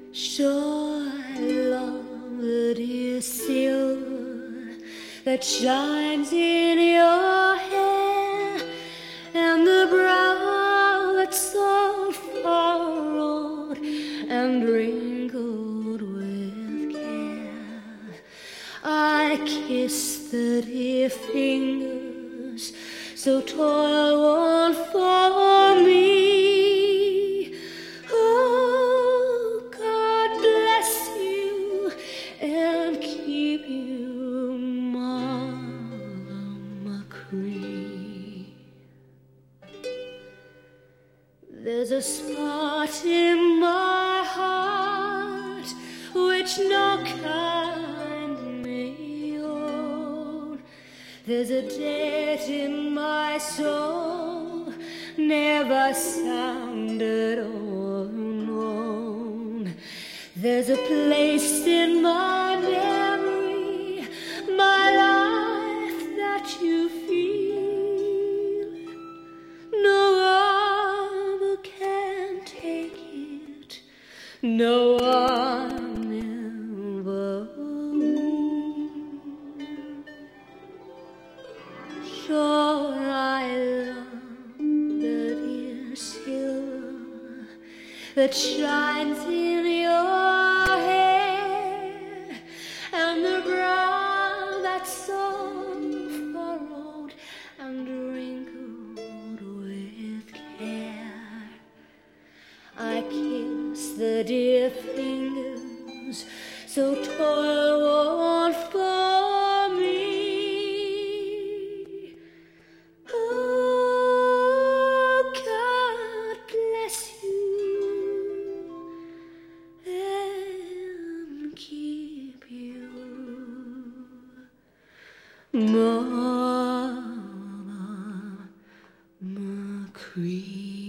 Sure, I love the dear silver that shines in your hair, and the brow that's so furrowed and wrinkled with care. I kiss the dear fingers so toil-worn for me. There's a spot in my heart which no kind may own. There's a debt in my soul never sounded or known. There's a place in my memory, my life, that you feel. No one ever will. Sure, I love the dear silver that shines in your hair, and the brow that's so furrowed and wrinkled with care. I kiss the dear fingers so toil-worn for me. Oh, God bless you and keep you, Mama McCree.